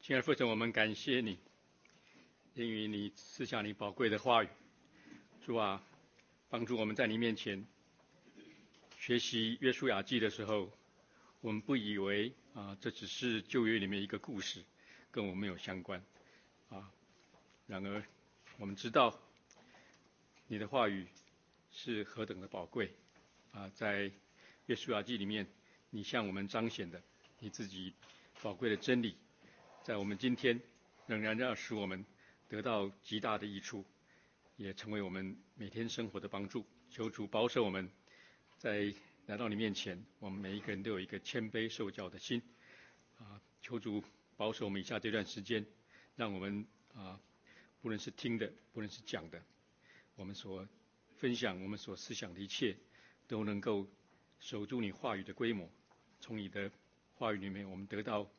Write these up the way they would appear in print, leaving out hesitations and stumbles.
亲爱的父神，我们感谢你，因为你赐下你宝贵的话语。主啊，帮助我们在你面前学习约书亚记的时候，我们不以为这只是旧约里面一个故事，跟我们没有相关然而我们知道你的话语是何等的宝贵在约书亚记里面，你向我们彰显的你自己宝贵的真理，在我们今天仍然要使我们得到极大的益处，也成为我们每天生活的帮助。求主保守我们在来到你面前，我们每一个人都有一个谦卑受教的心求主保守我们以下这段时间，让我们不论是听的，不论是讲的，我们所分享，我们所思想的一切，都能够守住你话语的规模。从你的话语里面，我们得到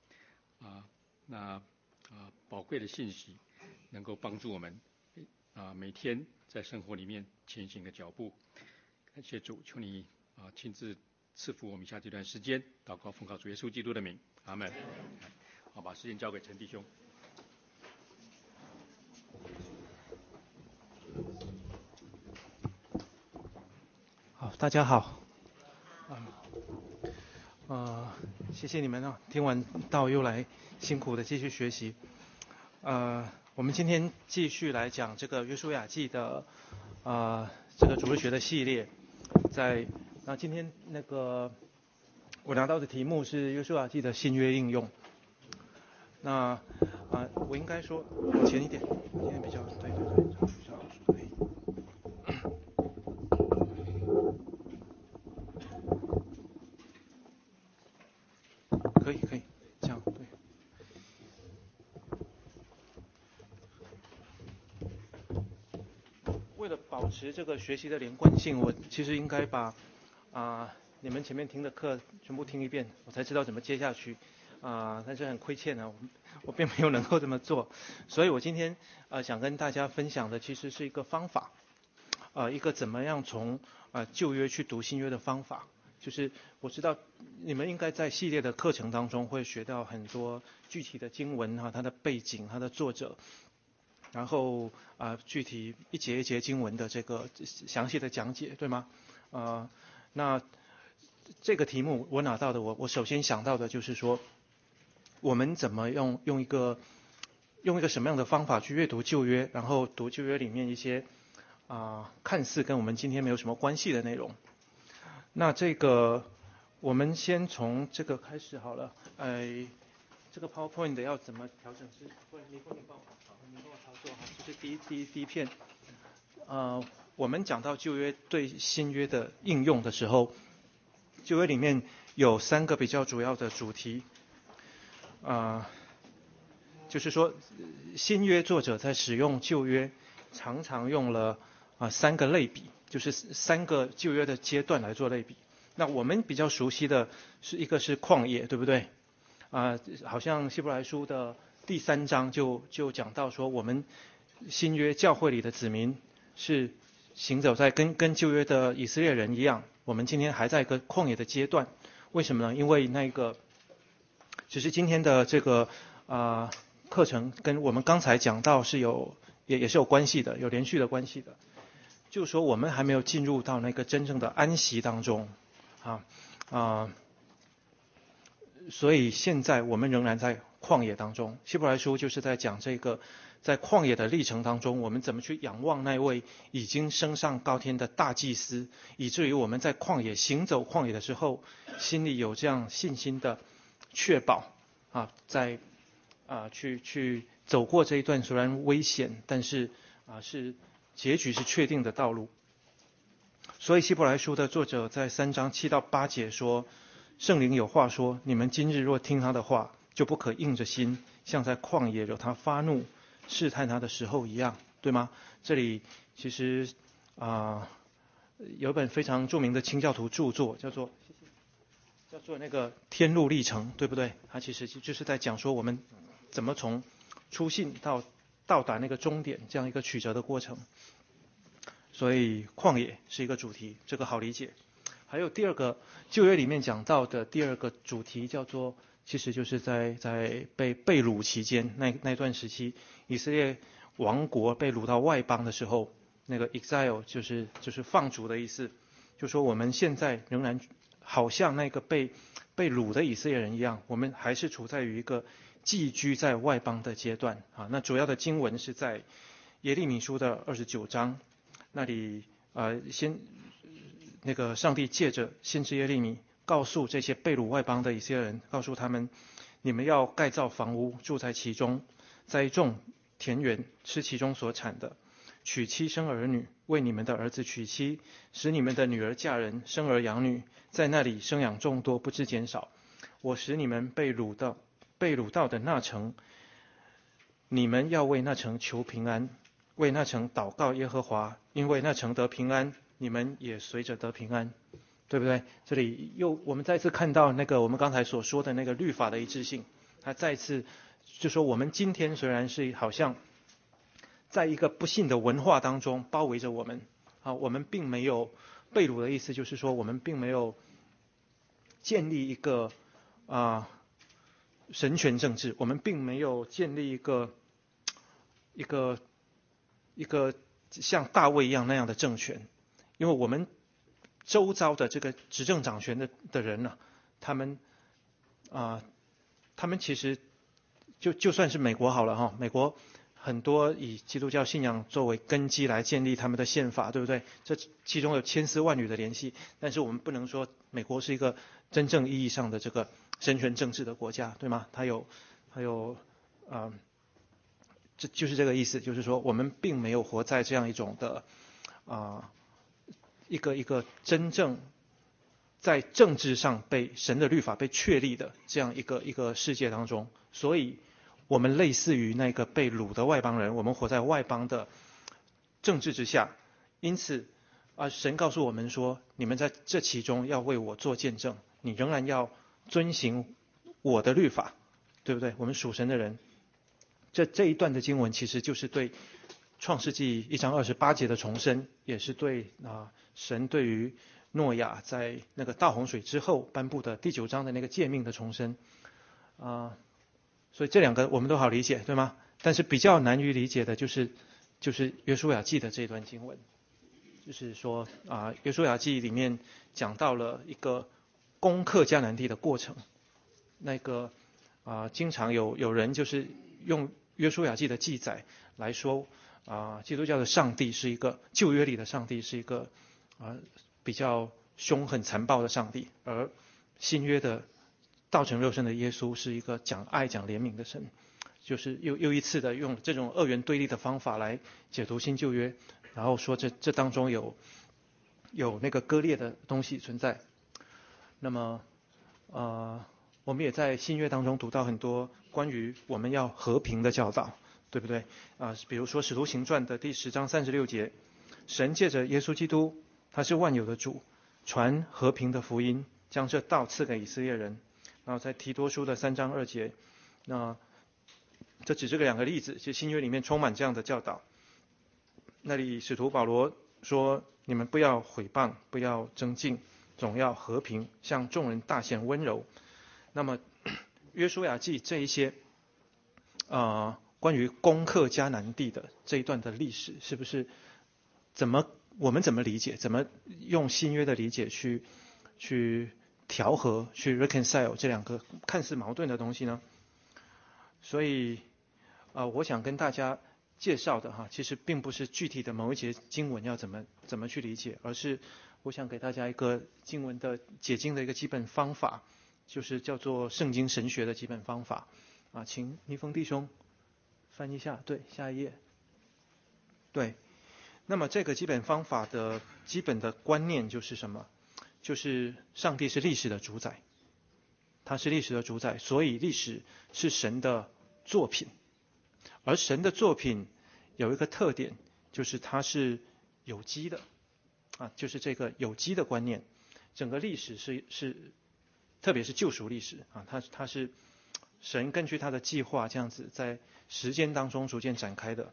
宝贵的信息，能够帮助我们每天在生活里面前行的脚步。感谢主，求你亲自赐福我们以下这段时间。祷告奉靠主耶稣基督的名，阿们。好，把时间交给陈弟兄。 好，大家好。谢谢你们听完道又来辛苦的继续学习。我们今天继续来讲这个约书亚记的这个主日学的系列。今天我拿到的题目是约书亚记的新约应用。我应该说往前一点，今天比较对，比较对。可以，这样对。为了保持这个学习的连贯性，我其实应该把你们前面听的课全部听一遍，我才知道怎么接下去但是很亏欠我并没有能够这么做，所以我今天想跟大家分享的其实是一个方法，一个怎么样从旧约去读新约的方法。就是我知道你们应该在系列的课程当中会学到很多具体的经文它的背景、它的作者，然后具体一节一节经文的这个详细的讲解，对吗？那这个题目我拿到的，我首先想到的就是说，我们怎么用一个什么样的方法去阅读旧约，然后读旧约里面一些看似跟我们今天没有什么关系的内容。那这个我们先从这个开始好了。这个 PowerPoint 要怎么调整？你帮我操作这是第一片。我们讲到旧约对新约的应用的时候，旧约里面有3个比较主要的主题。就是说新约作者在使用旧约常常用了3个类比，就是3个旧约的阶段来做类比。那我们比较熟悉的是一个是旷野，对不对？好像希伯来书的第3章就讲到说，我们新约教会里的子民是行走在跟旧约的以色列人一样，我们今天还在一个旷野的阶段。为什么呢？因为其实今天的这个课程跟我们刚才讲到是也是有关系的，有连续的关系的。就是说我们还没有进入到那个真正的安息当中所以现在我们仍然在旷野当中。希伯来书就是在讲这个在旷野的历程当中，我们怎么去仰望那位已经升上高天的大祭司，以至于我们在旷野行走旷野的时候，心里有这样信心的确保去走过这一段虽然危险，但是是结局是确定的道路。所以希伯来书的作者在3章7到8节说，圣灵有话说，你们今日若听他的话，就不可硬着心，像在旷野惹他发怒试探他的时候一样，对吗？这里其实有一本非常著名的清教徒著作叫做那个天路历程，对不对？它其实就是在讲说我们怎么从初信到达那个终点这样一个曲折的过程。所以旷野是一个主题，这个好理解。还有第2个旧约里面讲到的第2个主题叫做其实就是在被掳期间那段时期，以色列王国被掳到外邦的时候，那个 exile 就是放逐的意思，就说我们现在仍然好像那个被掳的以色列人一样，我们还是处在于一个寄居在外邦的阶段啊。那主要的经文是在耶利米书的29章那里，那个上帝借着先知耶利米告诉这些被掳外邦的以色列人，告诉他们：你们要盖造房屋，住在其中，栽种田园，吃其中所产的，娶妻生儿女，为你们的儿子娶妻，使你们的女儿嫁人，生儿养女，在那里生养众多，不致减少。我使你们被掳到的那城，你们要为那城求平安，为那城祷告耶和华，因为那城得平安，你们也随着得平安，对不对？这里我们再次看到那个我们刚才所说的那个律法的一致性，它再次就说我们今天虽然是好像在一个不幸的文化当中包围着我们啊，我们并没有被掳的意思，就是说我们并没有建立一个神权政治，我们并没有建立一个像大卫一样那样的政权，因为我们周遭的这个执政掌权的人呢，他们其实就算是美国好了哈，美国很多以基督教信仰作为根基来建立他们的宪法，对不对？这其中有千丝万缕的联系，但是我们不能说美国是一个真正意义上的这个神权政治的国家，对吗？它有这就是这个意思，就是说我们并没有活在这样一种的一个真正在政治上被神的律法被确立的这样一个世界当中，所以我们类似于那个被掳的外邦人，我们活在外邦的政治之下，因此神告诉我们说，你们在这其中要为我做见证，你仍然要遵行我的律法，对不对？我们属神的人，这一段的经文其实就是对创世纪1章28节的重申，也是对神对于诺亚在那个大洪水之后颁布的第9章的那个诫命的重申所以这两个我们都好理解，对吗？但是比较难于理解的就是约书亚记的这段经文，就是说约书亚记里面讲到了一个攻克迦南地的过程，那个经常有人就是用约书亚记的记载来说基督教的上帝是一个旧约里的上帝是一个比较凶狠残暴的上帝，而新约的道成肉身的耶稣是一个讲爱讲怜悯的神，就是又一次的用这种二元对立的方法来解读新旧约，然后说这当中有那个割裂的东西存在。那么我们也在新约当中读到很多关于我们要和平的教导，对不对？比如说使徒行传的第10章36节，神借着耶稣基督，他是万有的主，传和平的福音，将这道赐给以色列人。然后在提多书的3章2节，那这只是个2个例子，其实新约里面充满这样的教导。那里使徒保罗说，你们不要毁谤，不要争竞，总要和平，向众人大显温柔。那么约书亚记这一些关于攻克迦南地的这一段的历史，是不是我们怎么理解，怎么用新约的理解去调和，去 reconcile 这两个看似矛盾的东西呢？所以我想跟大家介绍的其实并不是具体的某一节经文要怎么去理解，而是我想给大家一个经文的解经的一个基本方法，就是叫做圣经神学的基本方法请倪峰弟兄翻一下，对，下一页。对，那么这个基本方法的基本的观念就是什么？就是上帝是历史的主宰，他是历史的主宰，所以历史是神的作品，而神的作品有一个特点，就是它是有机的就是这个有机的观念。整个历史是特别是救赎历史它是神根据他的计划这样子在时间当中逐渐展开的。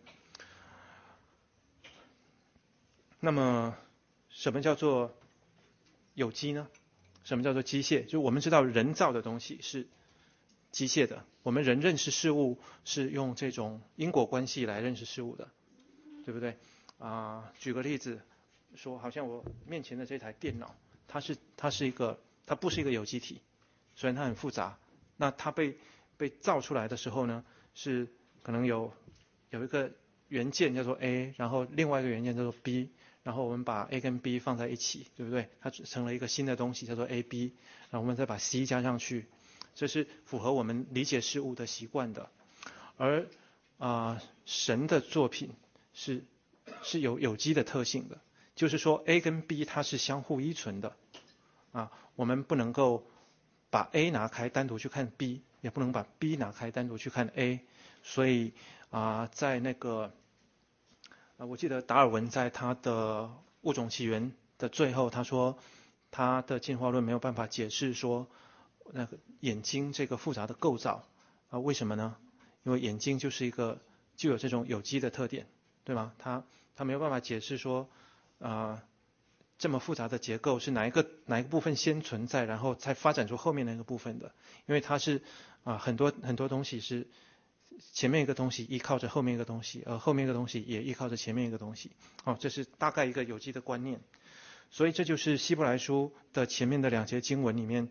那么什么叫做有机呢？什么叫做机械？就我们知道人造的东西是机械的，我们人认识事物是用这种因果关系来认识事物的，对不对？举个例子说，好像我面前的这台电脑，它不是一个有机体，虽然它很复杂，那它被造出来的时候呢，是可能有一个元件叫做 A， 然后另外一个元件叫做 B， 然后我们把 A 跟 B 放在一起，对不对？它成了一个新的东西叫做 AB， 然后我们再把 C 加上去，这是符合我们理解事物的习惯的。而神的作品是有机的特性的，就是说 A 跟 B 它是相互依存的我们不能够把 A 拿开单独去看 B， 也不能把 B 拿开单独去看 A， 所以在那个我记得达尔文在他的物种起源的最后，他说他的进化论没有办法解释说那个眼睛这个复杂的构造为什么呢？因为眼睛就是具有这种有机的特点，对吗？他没有办法解释说这么复杂的结构是哪一个部分先存在，然后才发展出后面那个部分的，因为它是很多东西是前面一个东西依靠着后面一个东西，而后面一个东西也依靠着前面一个东西这是大概一个有机的观念。所以这就是希伯来书的前面的2节经文里面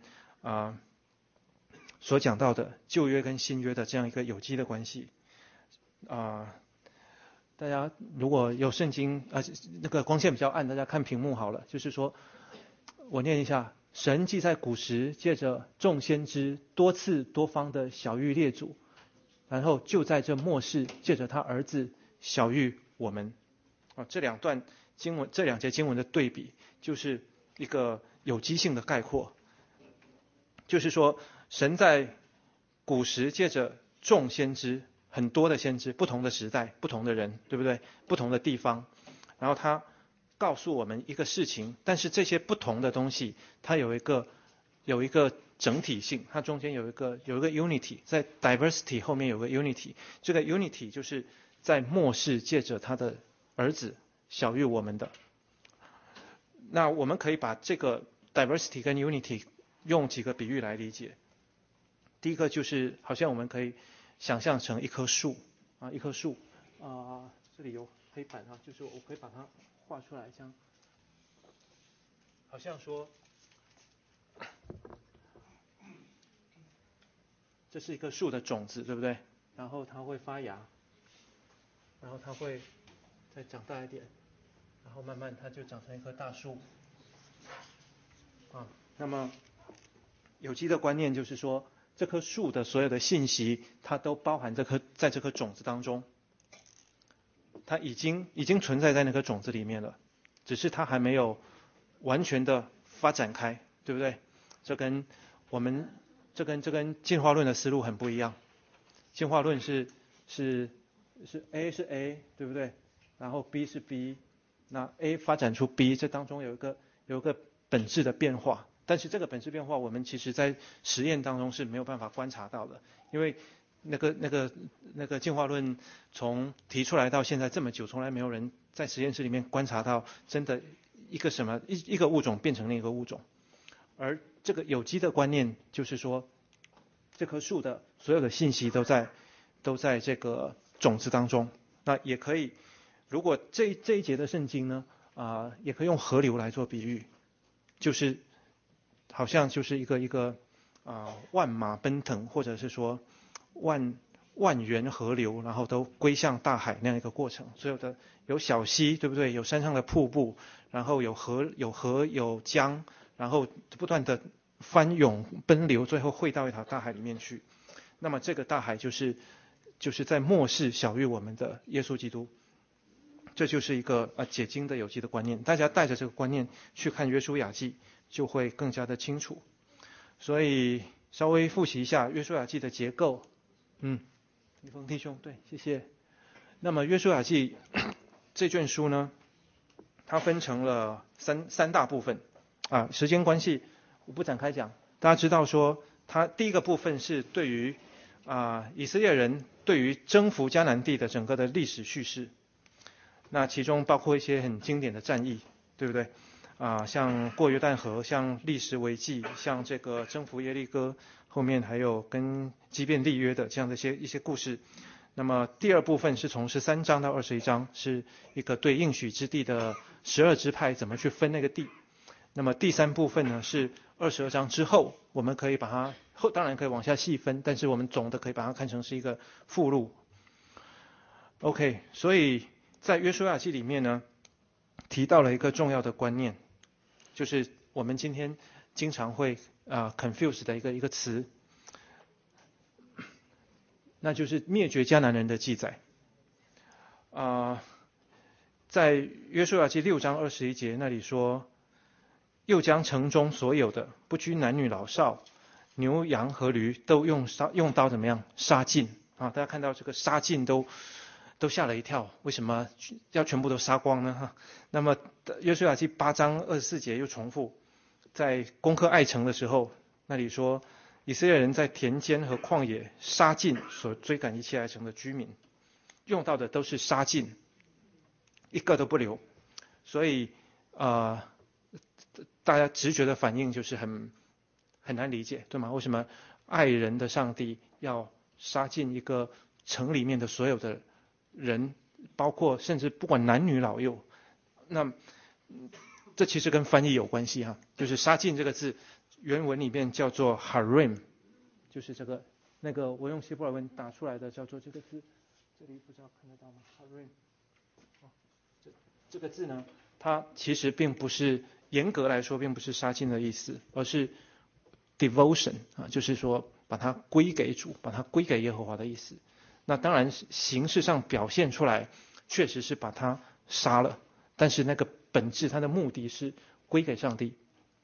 所讲到的旧约跟新约的这样一个有机的关系大家如果有圣经那个光线比较暗，大家看屏幕好了，就是说我念一下：神既在古时借着众先知多次多方的晓谕列祖，然后就在这末世借着他儿子晓谕我们这2段经文，这2节经文的对比，就是一个有机性的概括，就是说神在古时借着众先知，很多的先知，不同的时代，不同的人，对不对？不同的地方，然后他告诉我们一个事情，但是这些不同的东西它有一个整体性，它中间有一个 unity， 在 diversity 后面有个 unity， 这个 unity 就是在末世借着他的儿子晓谕我们的。那我们可以把这个 diversity 跟 unity 用几个比喻来理解。第一个就是好像我们可以想象成一棵树一棵树这里有黑板就是我可以把它画出来，这样好像说这是一棵树的种子，对不对？然后它会发芽，然后它会再长大一点，然后慢慢它就长成一棵大树那么有机的观念就是说，这棵树的所有的信息它都包含在这颗种子当中，它已经存在在那颗种子里面了，只是它还没有完全的发展开，对不对？这跟进化论的思路很不一样。进化论是 A 是 A， 对不对？然后 B 是 B， 那 A 发展出 B， 这当中有一个本质的变化，但是这个本质变化我们其实在实验当中是没有办法观察到的，因为那个进化论从提出来到现在这么久，从来没有人在实验室里面观察到真的一个物种变成另一个物种。而这个有机的观念就是说，这棵树的所有的信息都在这个种子当中。那也可以，如果这一节的圣经呢也可以用河流来做比喻，就是好像就是一个万马奔腾，或者是说万源河流，然后都归向大海那样一个过程。所有的有小溪，对不对？有山上的瀑布，然后有河有江，然后不断的翻涌奔流，最后汇到一条大海里面去。那么这个大海就是在末世晓谕我们的耶稣基督。这就是一个解经的有机的观念，大家带着这个观念去看约书亚记就会更加的清楚。所以稍微复习一下约书亚记的结构。李峰弟兄，对，谢谢。那么约书亚记这卷书呢，它分成了三大部分时间关系我不展开讲。大家知道说，它第一个部分是对于以色列人对于征服迦南地的整个的历史叙事，那其中包括一些很经典的战役，对不对？ 像过约旦河，像历史为记，像这个征服耶利哥，后面还有跟基遍立约的这样的一些故事。那么第二部分是从13章到21章，是一个对应许之地的12支派怎么去分那个地。那么第三部分呢是22章之后，我们可以把它当然可以往下细分，但是我们总的可以把它看成是一个附录。OK， 所以在约书亚记里面呢，提到了一个重要的观念，就是我们今天经常会confuse 的一个词，那就是灭绝迦南人的记载。在约书亚记6章21节那里说，又将城中所有的，不拘男女老少，牛羊和驴，都用刀怎么样杀尽啊？大家看到这个杀尽都吓了一跳，为什么要全部都杀光呢？那么约书亚记8章24节又重复，在攻克爱城的时候，那里说以色列人在田间和旷野杀尽所追赶一切爱城的居民，用到的都是杀尽，一个都不留。所以大家直觉的反应就是很难理解，对吗？为什么爱人的上帝要杀尽一个城里面的所有的人，包括甚至不管男女老幼？那这其实跟翻译有关系哈，就是杀尽这个字原文里面叫做 harim， 就是这个那个我用希伯来文打出来的叫做这个字，这里不知道看得到吗 harim， 这个字呢，它其实并不是严格来说并不是杀尽的意思，而是 devotion 就是说把它归给主，把它归给耶和华的意思。那当然形式上表现出来确实是把它杀了，但是那个本质它的目的是归给上帝。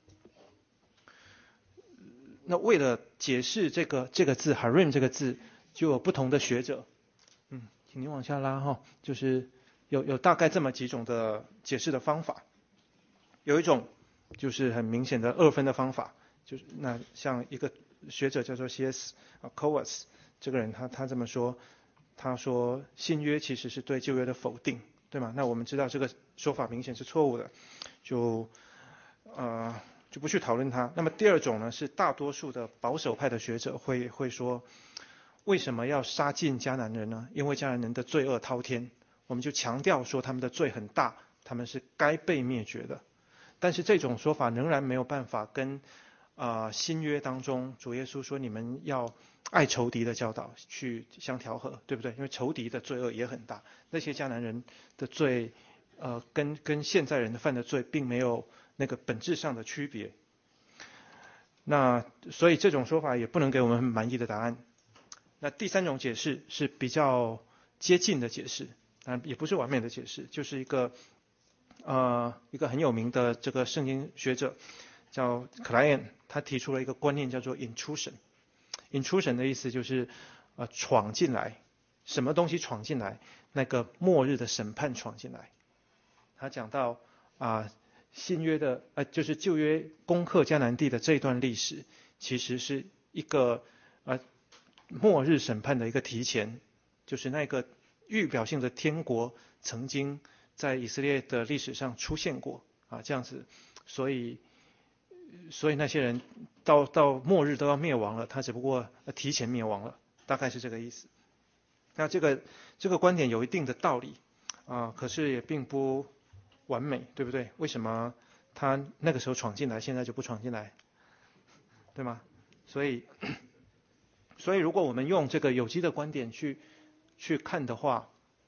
那为了解释这个字 harim 这个字，就有不同的学者，请你往下拉哈，就是有大概这么几种的解释的方法。有一种就是很明显的二分的方法，就是那像一个学者叫做 C.S. Cowes， 这个人他这么说，他说新约其实是对旧约的否定，对吗？那我们知道这个说法明显是错误的，就不去讨论它。那么第二种呢，是大多数的保守派的学者会说，为什么要杀尽迦南人呢？因为迦南人的罪恶滔天，我们就强调说他们的罪很大，他们是该被灭绝的。但是这种说法仍然没有办法跟新约当中主耶稣说你们要爱仇敌的教导去相调和，对不对？因为仇敌的罪恶也很大，那些迦南人的罪跟现在人犯的罪并没有那个本质上的区别。那所以这种说法也不能给我们很满意的答案。那第三种解释是比较接近的解释，当然也不是完美的解释，就是一个很有名的这个圣经学者叫克莱恩，他提出了一个观念叫做 intrusion。intrusion 的意思就是闯进来，什么东西闯进来？那个末日的审判闯进来。他讲到新约的就是旧约攻克迦南地的这段历史，其实是一个末日审判的一个提前，就是那个预表性的天国曾经在以色列的历史上出现过这样子，所以那些人到末日都要灭亡了，他只不过提前灭亡了，大概是这个意思。那这个观点有一定的道理可是也并不完美，对不对？为什么他那个时候闯进来，现在就不闯进来，对吗？所以如果我们用这个有机的观点去看的话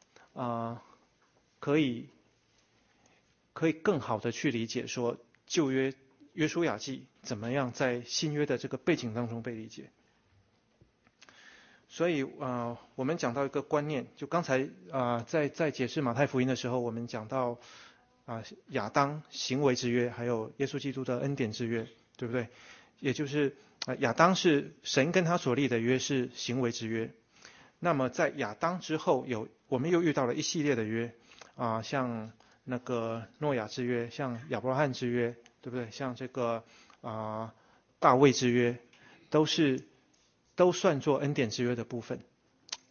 可以更好的去理解说旧约约书亚记怎么样在新约的这个背景当中被理解。所以我们讲到一个观念，就刚才在解释马太福音的时候，我们讲到亚当行为之约，还有耶稣基督的恩典之约，对不对？也就是亚当是神跟他所立的约是行为之约，那么在亚当之后我们又遇到了一系列的约像那个诺亚之约，像亚伯拉罕之约，对不对？像这个大卫之约，都算作恩典之约的部分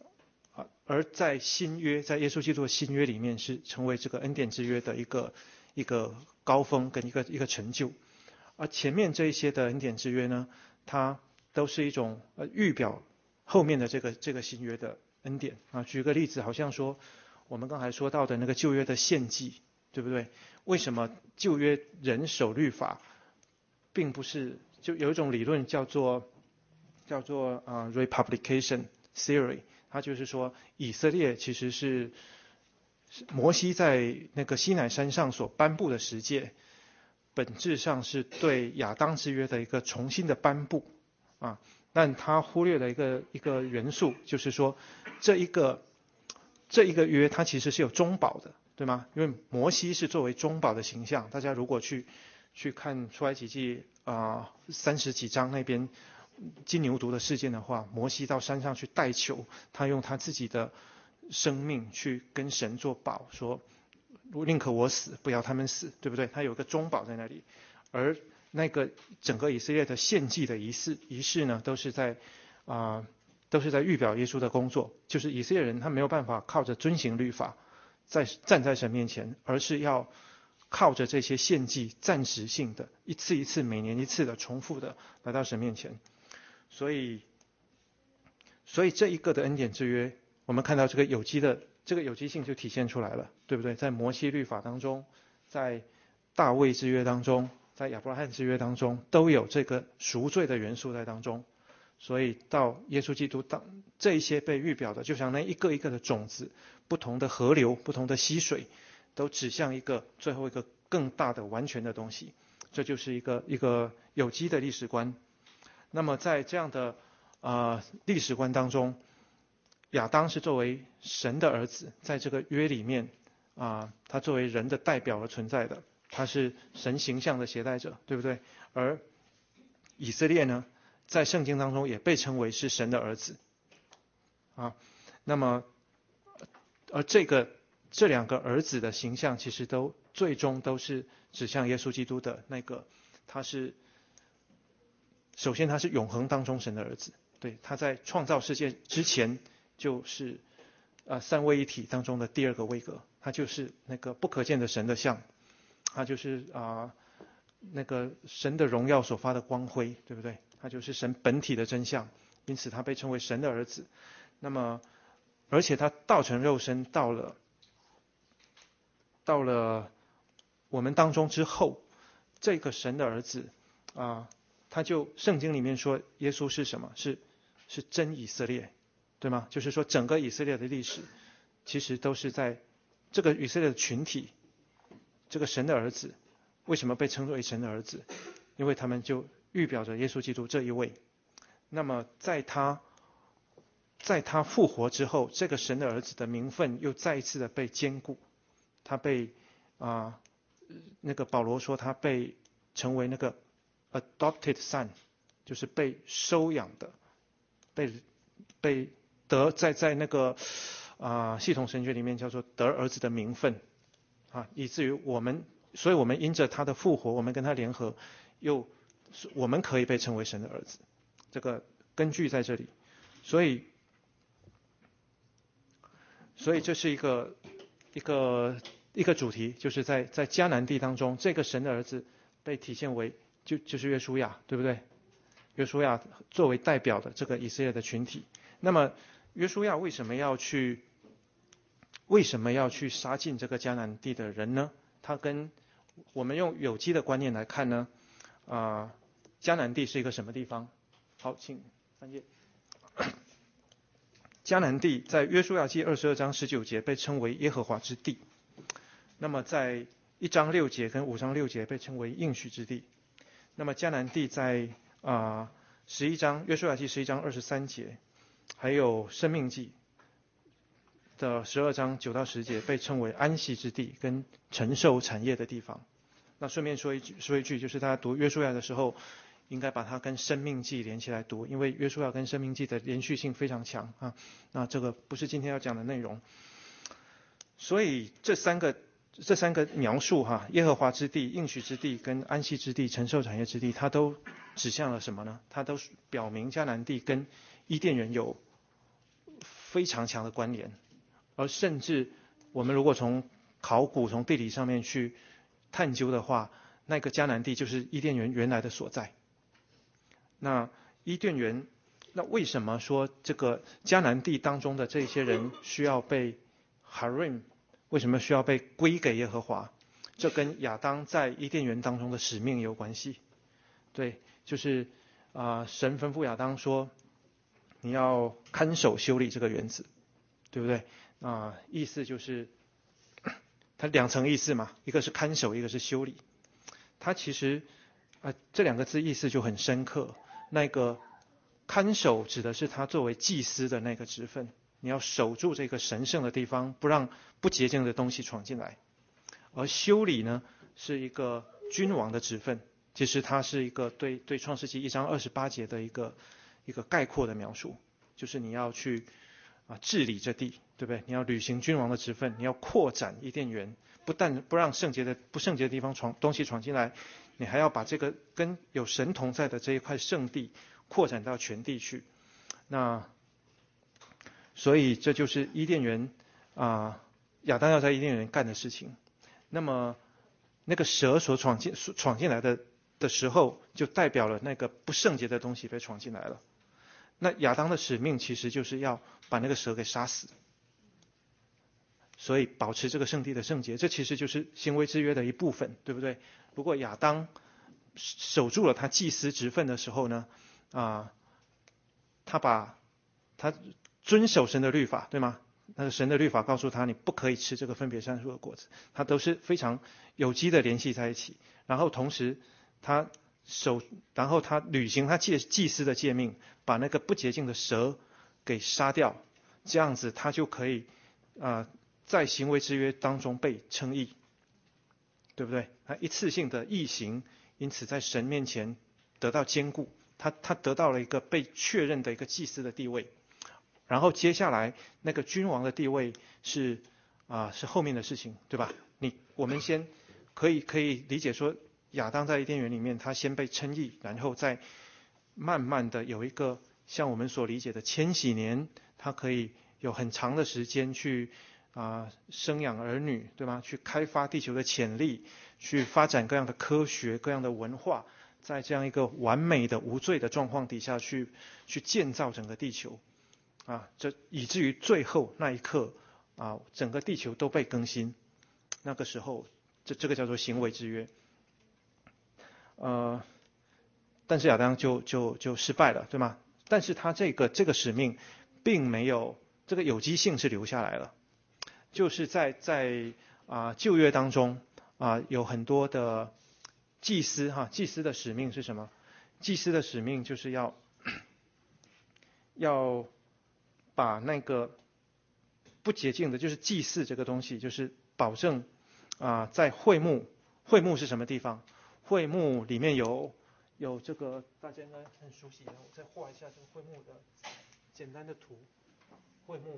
而在新约，在耶稣基督的新约里面是成为这个恩典之约的一个一个高峰跟一个成就。而前面这一些的恩典之约呢，它都是一种预表后面的这个新约的恩典啊。举个例子，好像说我们刚才说到的那个旧约的献祭，对不对？为什么旧约人守律法，并不是就有一种理论叫做republication theory， 它就是说以色列其实是摩西在那个西乃山上所颁布的十诫，本质上是对亚当之约的一个重新的颁布啊，但他忽略了一个元素，就是说这一个约它其实是有中保的，对吗？因为摩西是作为中保的形象，大家如果去看出埃及记30几章那边金牛犊的事件的话，摩西到山上去代求，他用他自己的生命去跟神做保，说宁可我死，不要他们死，对不对？他有个中保在那里。而那个整个以色列的献祭的仪式呢，都是在预表耶稣的工作，就是以色列人他没有办法靠着遵行律法站在神面前，而是要靠着这些献祭暂时性的一次一次每年一次的重复的来到神面前。所以这一个的恩典之约，我们看到这个有机性就体现出来了，对不对？在摩西律法当中，在大卫之约当中，在亚伯拉罕之约当中，都有这个赎罪的元素在当中。所以到耶稣基督，这一些被预表的，就像那一个一个的种子，不同的河流，不同的溪水，都指向最后一个更大的完全的东西。这就是一个有机的历史观。那么在这样的历史观当中，亚当是作为神的儿子，在这个约里面他作为人的代表而存在的，他是神形象的携带者，对不对？而以色列呢，在圣经当中也被称为是神的儿子那么而这两个儿子的形象，其实最终都是指向耶稣基督的那个，首先他是永恒当中神的儿子，对，他在创造世界之前就是三位一体当中的第二个位格，他就是那个不可见的神的像，他就是那个神的荣耀所发的光辉，对不对？他就是神本体的真相，因此他被称为神的儿子。那么而且他道成肉身到了我们当中之后，这个神的儿子他就圣经里面说耶稣是什么？是真以色列，对吗？就是说整个以色列的历史其实都是在这个以色列的群体，这个神的儿子为什么被称为神的儿子？因为他们就预表着耶稣基督这一位。那么在他复活之后，这个神的儿子的名分又再一次的被坚固，他被那个保罗说他被成为那个 adopted son， 就是被收养的，被得在那个系统神学里面叫做得儿子的名分以至于所以我们因着他的复活，我们跟他联合，我们可以被称为神的儿子。这个根据在这里，所以这是一个主题，就是在迦南地当中，这个神的儿子被体现为就是约书亚，对不对？约书亚作为代表的这个以色列的群体。那么约书亚为什么要去杀尽这个迦南地的人呢？他跟我们用有机的观念来看呢，迦南地是一个什么地方？好，请翻页。迦南地在约书亚记22章19节被称为耶和华之地，那么在1章6节跟5章6节被称为应许之地。那么迦南地在约书亚记11章23节，还有申命记的12章9到10节被称为安息之地跟承受产业的地方。那顺便说一句，就是大家读约书亚的时候，应该把它跟申命记连起来读，因为约书亚跟申命记的连续性非常强那这个不是今天要讲的内容。所以这三个描述耶和华之地、应许之地跟安息之地、承受产业之地，它都指向了什么呢？它都表明迦南地跟伊甸园有非常强的关联，而甚至我们如果从考古、从地理上面去探究的话，那个迦南地就是伊甸园原来的所在。那伊甸园，那为什么说这个迦南地当中的这些人需要被 Harim， 为什么需要被归给耶和华？这跟亚当在伊甸园当中的使命有关系。对，就是神吩咐亚当说，你要看守修理这个园子，对不对？意思就是它两层意思嘛，一个是看守，一个是修理。它其实这两个字意思就很深刻。那个看守指的是他作为祭司的那个职分，你要守住这个神圣的地方，不让不洁净的东西闯进来。而修理呢，是一个君王的职分，其实它是一个对创世纪1章28节的一个概括的描述，就是你要去治理这地，对不对？你要履行君王的职分，你要扩展伊甸园，不但不让不圣洁的地方东西闯进来，你还要把这个跟有神同在的这一块圣地扩展到全地去。那所以这就是伊甸园亚当要在伊甸园干的事情。那么那个蛇所闯进来的时候，就代表了那个不圣洁的东西被闯进来了。那亚当的使命其实就是要把那个蛇给杀死，所以保持这个圣地的圣洁，这其实就是行为之约的一部分，对不对？如果亚当守住了他祭司职分的时候呢，他遵守神的律法，对吗？那个神的律法告诉他，你不可以吃这个分别善树的果子，他都是非常有机的联系在一起。然后同时他履行他祭司的诫命，把那个不洁净的蛇给杀掉，这样子他就可以在行为之约当中被称义，对不对？他一次性的义行，因此在神面前得到坚固，他得到了一个被确认的一个祭司的地位。然后接下来那个君王的地位是后面的事情，对吧？我们先可以理解说，亚当在伊甸园里面，他先被称义，然后再慢慢的有一个像我们所理解的千禧年，他可以有很长的时间去生养儿女，对吗？去开发地球的潜力，去发展各样的科学、各样的文化，在这样一个完美的无罪的状况底下去建造整个地球。这以至于最后那一刻整个地球都被更新。那个时候，这个叫做行为之约。但是亚当就失败了，对吗？但是他这个使命并没有，这个有机性是留下来了。就是在旧约当中有很多的祭司祭司的使命是什么？祭司的使命就是要把那个不洁净的，就是祭祀这个东西，就是保证在会幕是什么地方？会幕里面有这个大家应该很熟悉，然后我再画一下这个会幕的简单的图。会幕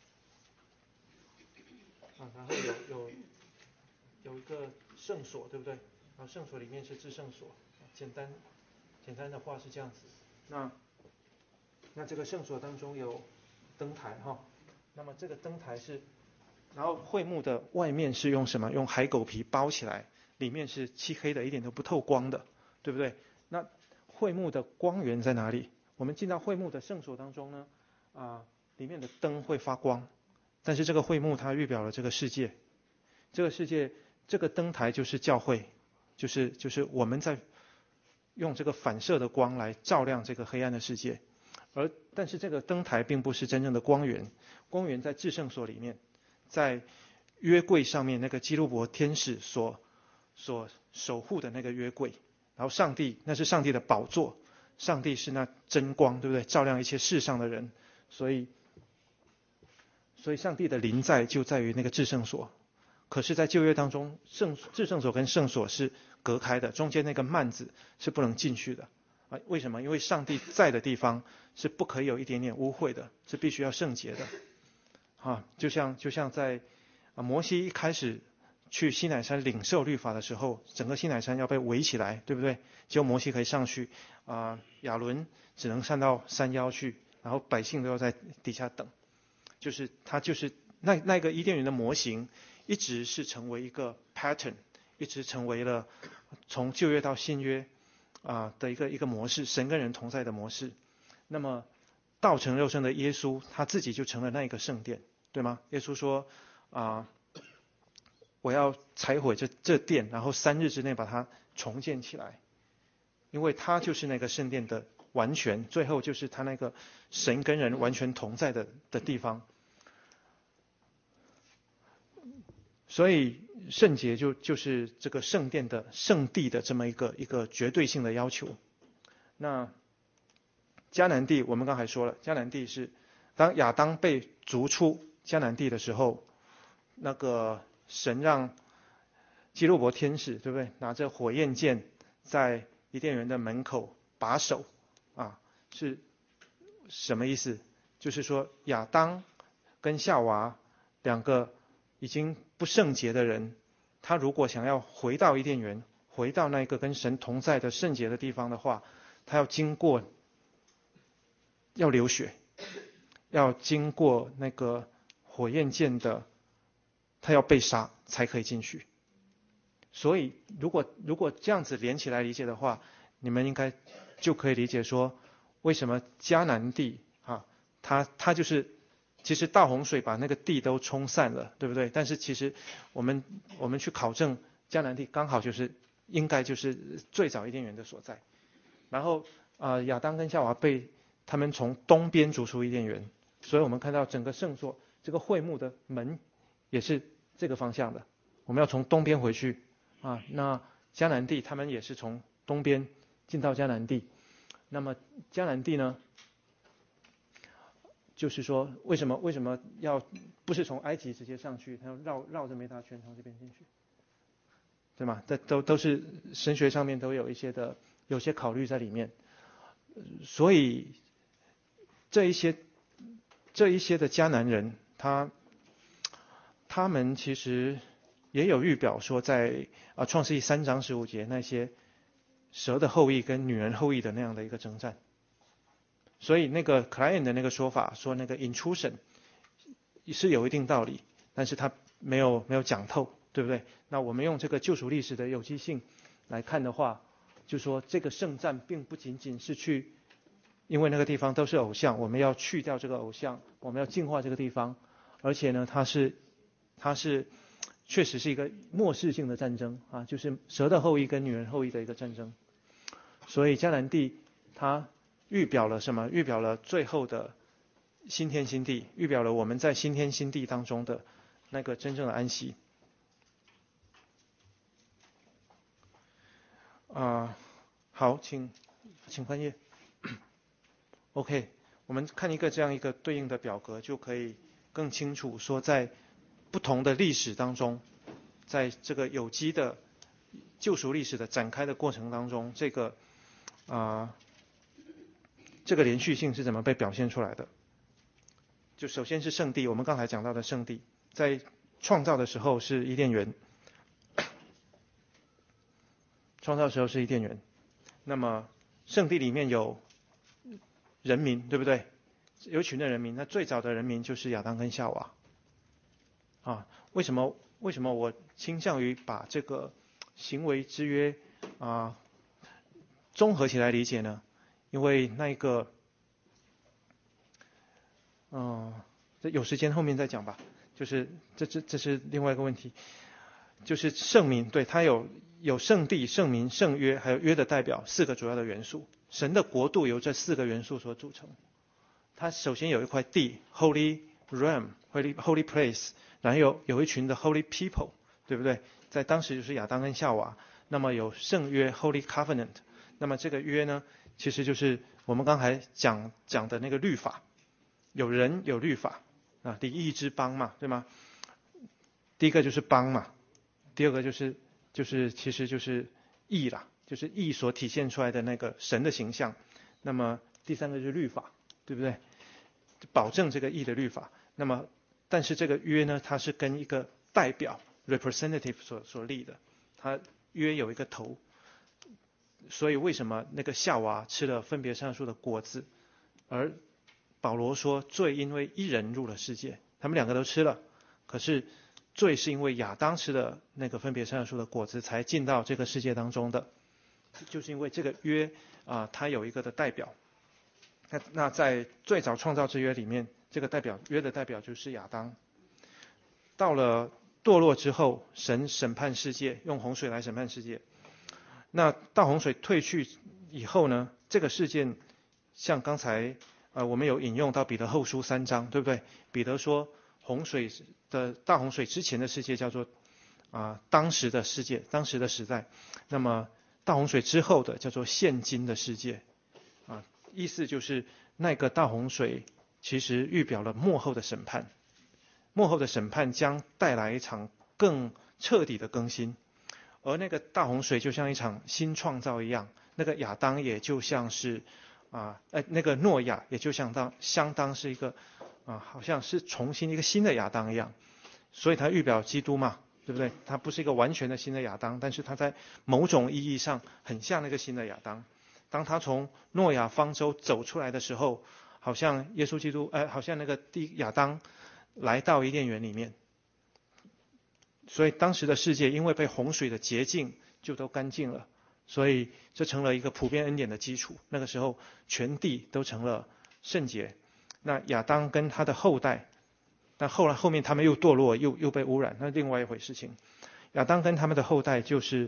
然后有一个圣所，对不对？然后圣所里面是至圣所，简单的画是这样子。那这个圣所当中有灯台那么这个灯台是，然后会幕的外面是用什么？用海狗皮包起来，里面是漆黑的，一点都不透光的，对不对？那会幕的光源在哪里？我们进到会幕的圣所当中呢，里面的灯会发光，但是这个会幕它预表了这个世界，这个灯台就是教会，就是我们在用这个反射的光来照亮这个黑暗的世界。但是这个灯台并不是真正的光源，光源在至圣所里面，在约柜上面那个基路伯天使所守护的那个约柜，然后上帝那是上帝的宝座，上帝是那真光，对不对？照亮一切世上的人，所以上帝的临在就在于那个至圣所。可是在旧约当中，至圣所跟圣所是隔开的，中间那个幔子是不能进去的。为什么？因为上帝在的地方是不可以有一点点污秽的，是必须要圣洁的。就像在摩西一开始去西乃山领受律法的时候，整个西乃山要被围起来，对不对？只有摩西可以上去，亚伦只能上到山腰去，然后百姓都要在底下等。他就是那个伊甸园的模型，一直是成为一个 pattern， 一直成为了从旧约到新约的一个模式，神跟人同在的模式。那么道成肉身的耶稣他自己就成了那一个圣殿，对吗？耶稣说我要拆毁这殿，然后3日之内把它重建起来，因为他就是那个圣殿的完全，最后就是他那个神跟人完全同在的地方。所以圣洁就是这个圣殿的圣地的这么一个绝对性的要求。那迦南地我们刚才说了，迦南地是当亚当被逐出迦南地的时候，那个神让基路伯天使，对不对？拿着火焰剑在伊甸园的门口把守是什么意思？就是说亚当跟夏娃2个已经不圣洁的人，他如果想要回到伊甸园，回到那个跟神同在的圣洁的地方的话，他要流血，要经过那个火焰剑的，他要被杀才可以进去。所以如果这样子连起来理解的话，你们应该就可以理解说，为什么迦南地它就是其实大洪水把那个地都冲散了，对不对？但是其实我们去考证迦南地刚好应该就是最早伊甸园的所在。然后亚当跟夏娃被他们从东边逐出伊甸园，所以我们看到整个圣所这个会幕的门也是这个方向的，我们要从东边回去那迦南地他们也是从东边进到迦南地。那么迦南地呢，就是说为什么要不是从埃及直接上去，他要绕着梅大圈从这边进去，对吗？这都是神学上面都有些考虑在里面。所以这一些的迦南人，他们其实也有预表说在创世记3章15节那些蛇的后裔跟女人后裔的那样的一个征战。所以那个 Klein 的那个说法说那个 intrusion 是有一定道理，但是他没有讲透，对不对？那我们用这个救赎历史的有机性来看的话，就说这个圣战并不仅仅是因为那个地方都是偶像，我们要去掉这个偶像，我们要净化这个地方，而且呢它是确实是一个末世性的战争就是蛇的后裔跟女人后裔的一个战争。所以迦南地它预表了什么？预表了最后的新天新地，预表了我们在新天新地当中的那个真正的安息。好，请翻页。OK， 我们看这样一个对应的表格，就可以更清楚说，在不同的历史当中，在这个有机的救赎历史的展开的过程当中，这个连续性是怎么被表现出来的。就首先是圣地，我们刚才讲到的圣地，在创造的时候是伊甸园，那么圣地里面有人民，对不对？有一群的人民，那最早的人民就是亚当跟夏娃为什么我倾向于把这个行为之约综合起来理解呢？因为那个有时间后面再讲吧。就是这是另外一个问题，就是圣民，对，它有圣地、圣民、圣约，还有约的代表4个主要的元素。神的国度由这4个元素所组成。它首先有一块地 Holy Realm、Holy Place， 然后有一群的 Holy People， 对不对？在当时就是亚当跟夏娃。那么有圣约 Holy Covenant， 那么这个约呢，其实就是我们刚才讲的那个律法，有人有律法礼义之邦嘛，对吗？第一个就是邦嘛，第二个就是其实就是义啦，就是义所体现出来的那个神的形象。那么第三个就是律法，对不对？保证这个义的律法。那么但是这个约呢，它是跟一个代表 representative 所立的，它约有一个头。所以为什么那个夏娃吃了分别善恶树的果子，而保罗说罪因为一人入了世界，他们2个都吃了，可是罪是因为亚当吃的那个分别善恶树的果子才进到这个世界当中的，就是因为这个约它有一个的代表。那在最早创造之约里面，这个约的代表就是亚当。到了堕落之后，神审判世界，用洪水来审判世界。那大洪水退去以后呢，这个事件像刚才我们有引用到彼得后书3章，对不对？彼得说大洪水之前的世界叫做当时的世界，当时的时代。那么大洪水之后的叫做现今的世界意思就是那个大洪水其实预表了末后的审判，末后的审判将带来一场更彻底的更新。而那个大洪水就像一场新创造一样，那个亚当也就像是那个诺亚也就相当是一个好像是重新一个新的亚当一样。所以它预表基督嘛，对不对？它不是一个完全的新的亚当，但是它在某种意义上很像那个新的亚当。当他从诺亚方舟走出来的时候，好像耶稣基督好像那个亚当来到伊甸园里面。所以当时的世界因为被洪水的洁净就都干净了，所以这成了一个普遍恩典的基础。那个时候全地都成了圣洁。那亚当跟他的后代，但后面他们又堕落，又被污染，那另外一回事情。亚当跟他们的后代就是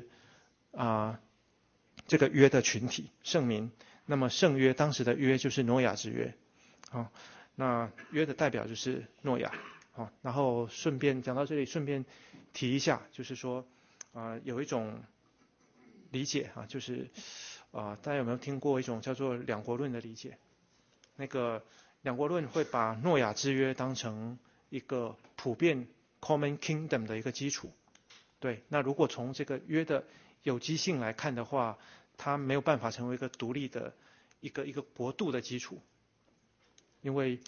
这个约的群体，圣民。那么圣约当时的约就是挪亚之约那约的代表就是诺亚然后顺便讲到这里，顺便提一下，就是说有一种理解就是大家有没有听过一种叫做两国论的理解？那个两国论会把诺亚之约当成一个普遍 common kingdom 的一个基础。对，那如果从这个约的有机性来看的话，它没有办法成为一个独立的一个国度的基础，因为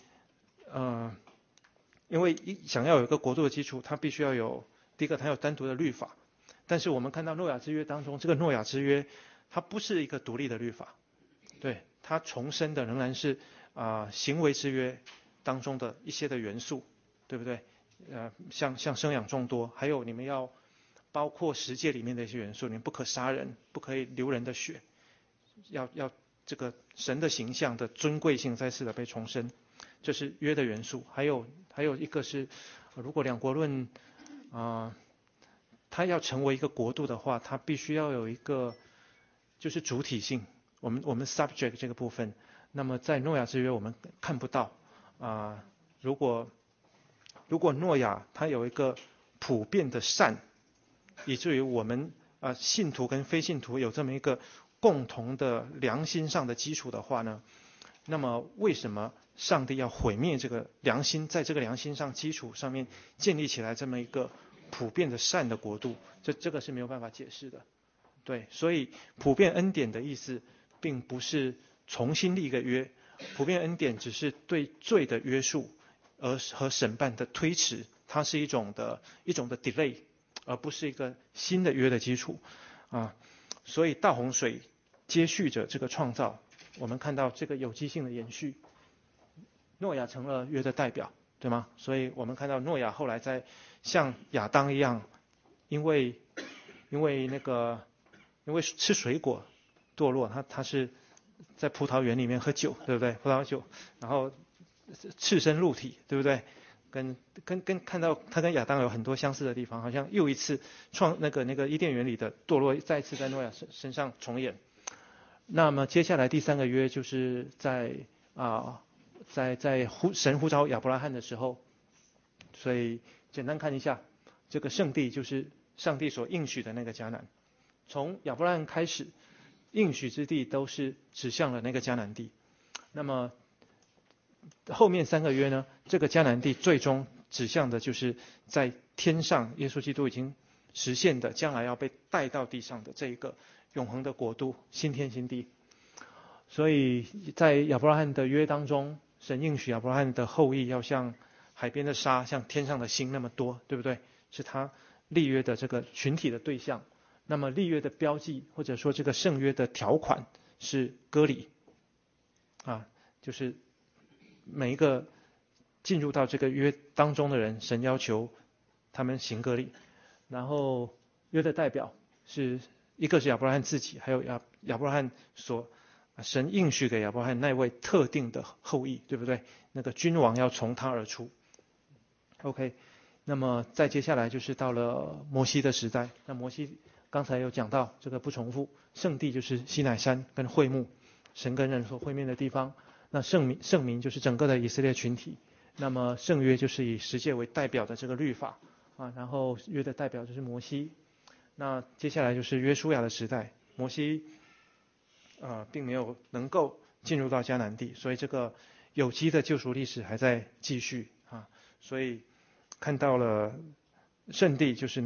想要有一个国度的基础，它必须要有第一个，它有单独的律法。但是我们看到诺亚之约当中，这个诺亚之约它不是一个独立的律法，对，它重申的仍然是行为之约当中的一些的元素，对不对？像生养众多，还有你们要包括十诫里面的一些元素，你们不可杀人，不可以流人的血，要这个神的形象的尊贵性再次的被重申，这是约的元素。还有一个是，如果两国论它要成为一个国度的话，它必须要有一个就是主体性，我们 subject 这个部分。那么在诺亚之约我们看不到如果诺亚他有一个普遍的善，以至于我们信徒跟非信徒有这么一个共同的良心上的基础的话呢，那么为什么上帝要毁灭这个良心，在这个良心上基础上面建立起来这么一个普遍的善的国度？这个是没有办法解释的。对，所以普遍恩典的意思并不是重新立一个约，普遍恩典只是对罪的约束和审判的推迟，它是一种的 delay， 而不是一个新的约的基础所以大洪水接续着这个创造，我们看到这个有机性的延续，诺亚成了约的代表，对吗？所以我们看到诺亚后来在像亚当一样，因为吃水果堕落，他是在葡萄园里面喝酒，对不对？葡萄酒，然后赤身露体，对不对？跟看到他跟亚当有很多相似的地方，好像又一次那个伊甸园里的堕落再次在诺亚身上重演。那么接下来第3个约就是在神呼召亚伯拉罕的时候，所以简单看一下，这个圣地就是上帝所应许的那个迦南。从亚伯拉罕开始，应许之地都是指向了那个迦南地。那么后面3个约呢，这个迦南地最终指向的就是在天上耶稣基督已经实现的，将来要被带到地上的这一个永恒的国度，新天新地。所以在亚伯拉罕的约当中，神应许亚伯拉罕的后裔要像海边的沙，像天上的星那么多，对不对？是他立约的这个群体的对象。那么立约的标记，或者说这个圣约的条款是割礼就是每一个进入到这个约当中的人，神要求他们行割礼。然后约的代表是一个是亚伯拉罕自己，还有亚伯拉罕神应许给亚伯拉罕那位特定的后裔，对不对？那个君王要从他而出。OK， 那么再接下来就是到了摩西的时代。那摩西刚才有讲到，这个不重复，圣地就是西乃山跟会幕，神跟人所会面的地方。那圣民就是整个的以色列群体。那么圣约就是以十诫为代表的这个律法啊，然后约的代表就是摩西。那接下来就是约书亚的时代，摩西并没有能够进入到迦南地，所以这个有机的救赎历史还在继续啊。所以看到了圣地就是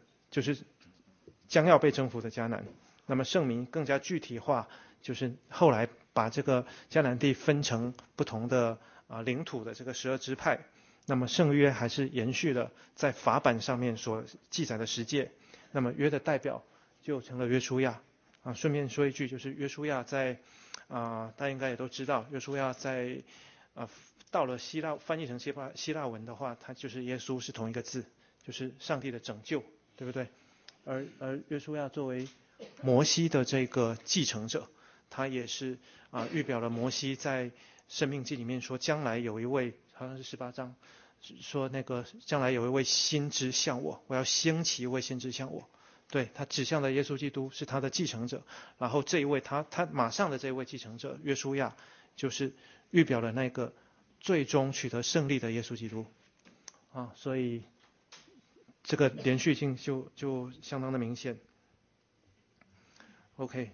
将要被征服的迦南。那么圣民更加具体化，就是后来把这个迦南地分成不同的领土的这个12支派。那么圣约还是延续了在法版上面所记载的十诫。那么约的代表就成了约书亚啊。顺便说一句，就是约书亚在大家应该也都知道，约书亚在到了翻译成希腊文的话，它就是耶稣是同一个字，就是上帝的拯救，对不对？而约书亚作为摩西的这个继承者，他也是预表了摩西在申命记里面说，将来有一位，好像是18章，说那个将来有一位先知像我要兴起一位先知像我。对，他指向了耶稣基督是他的继承者。然后这一位他马上的这一位继承者约书亚，就是预表了那个最终取得胜利的耶稣基督啊。所以这个连续性就相当的明显。OK，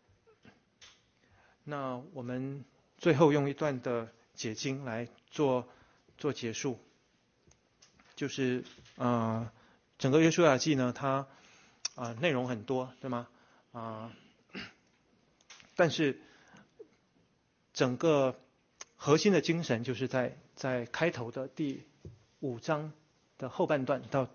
那我们最后用一段的解经来做结束，就是整个约书亚记呢，它内容很多，对吗？但是整个核心的精神就是在开头的第5章的后半段到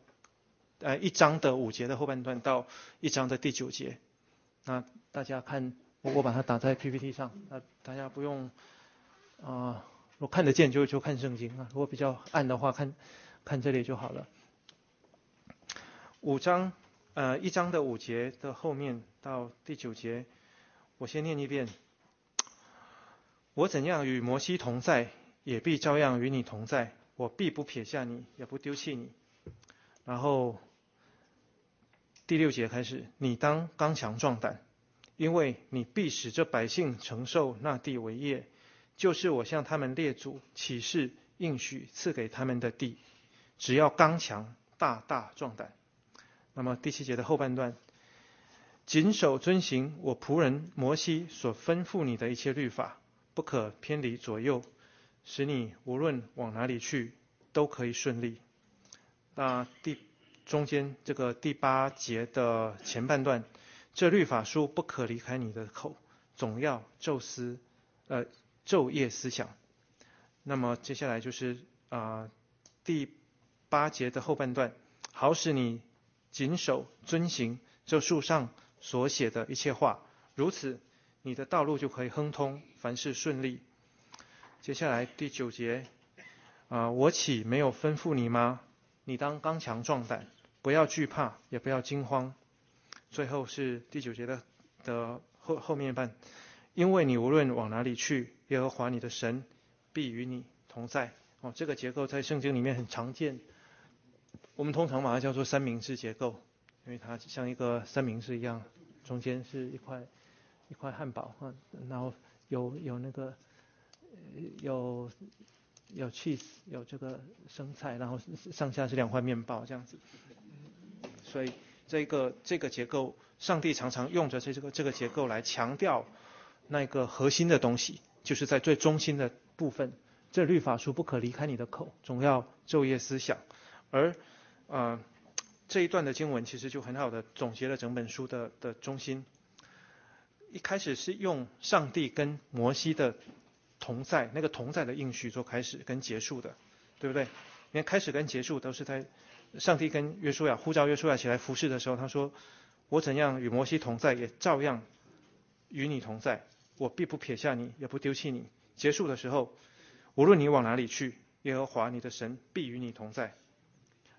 1章的5节的后半段到1章的第9节。那大家看，我把它打在 PPT 上，大家不用如果看得见就看圣经啊，如果比较暗的话看这里就好了。1章的5节的后面到第9节，我先念一遍。我怎样与摩西同在，也必照样与你同在，我必不撇下你，也不丢弃你。然后第6节开始，你当刚强壮胆，因为你必使这百姓承受那地为业，就是我向他们列祖起誓应许赐给他们的地，只要刚强大大壮胆。那么第7节的后半段，谨守遵行我仆人摩西所吩咐你的一切律法，不可偏离左右，使你无论往哪里去都可以顺利。那中间这个第8节的前半段，这律法书不可离开你的口，总要昼夜思想。那么接下来就是第8节的后半段，好使你谨守遵行这书上所写的一切话，如此你的道路就可以亨通，凡事顺利。接下来第9节，我岂没有吩咐你吗？你当刚强壮胆，不要惧怕，也不要惊慌。最后是第9节的后面半，因为你无论往哪里去，耶和华你的神必与你同在。这个结构在圣经里面很常见，我们通常把它叫做三明治结构，因为它像一个三明治一样，中间是一块汉堡然后有那个有 cheese， 有这个生菜，然后上下是2块面包这样子。所以这个结构，上帝常常用着这个结构来强调那个核心的东西，就是在最中心的部分，这律法书不可离开你的口，总要昼夜思想。而这一段的经文其实就很好的总结了整本书的中心。一开始是用上帝跟摩西的同在，那个同在的应许做开始跟结束的，对不对？因为开始跟结束都是在上帝跟约书亚呼召约书亚起来服侍的时候，他说：我怎样与摩西同在，也照样与你同在，我必不撇下你，也不丢弃你。结束的时候，无论你往哪里去，耶和华你的神必与你同在。